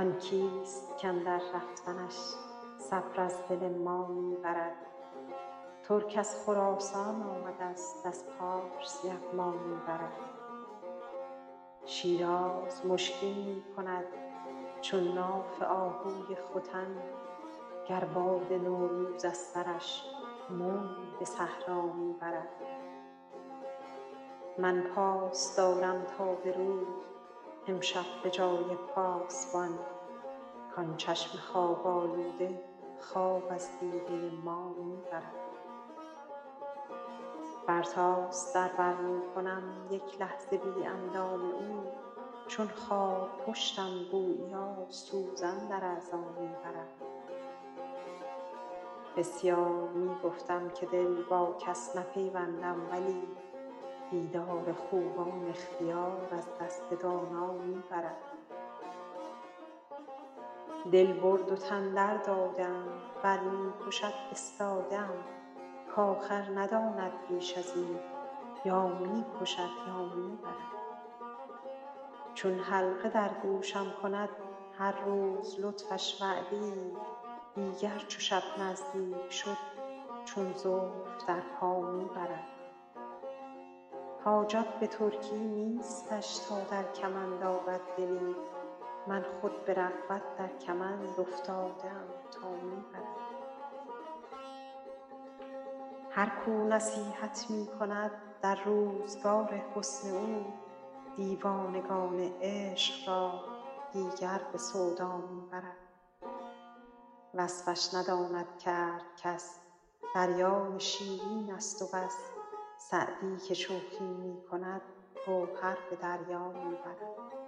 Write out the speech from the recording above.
آن کیست کاندر رفتنش صبر از دل ما می برد. ترک از خراسان آمده است از پارس یغما می برد. شیراز مشکین می کند چون ناف آهوی ختن، گر باد نوروز از سرش موی به صحرا می برد. من پاس دارم تا به روز امشب به جای پاسبان، کان چشم خواب آلوده خواب از دیده ما می برد. برتاست در بر می کنم یک لحظه بی اندام او، چون خارپشتم گوییا سوزن در اعضا می برد. بسیار می گفتم که دل با کس نپیوندم، ولی دیدار خوبان اختیار از دست دانا می برد. دل برد و تن در داده ام، ور می کشد استاده ام، کآخر نداند بیش از این یا می کشد یا می برد. چون حلقه در گوشم کند هر روز لطفش وعده ای، دیگر چو شب نزدیک شد چون زلف در پا می برد. حاجت به ترکی نیستش تا در کمند آرد دلی، من خود به رغبت در کمند افتاده ام تا می برد. هر کو نصیحت می کند در روزگار حسن او، دیوانگان عشق را دیگر به سودا می برد. وصفش نداند کرد کس، دریای شیرین است و بس، سعدی که شوخی می کند گوهر به دریا می برد.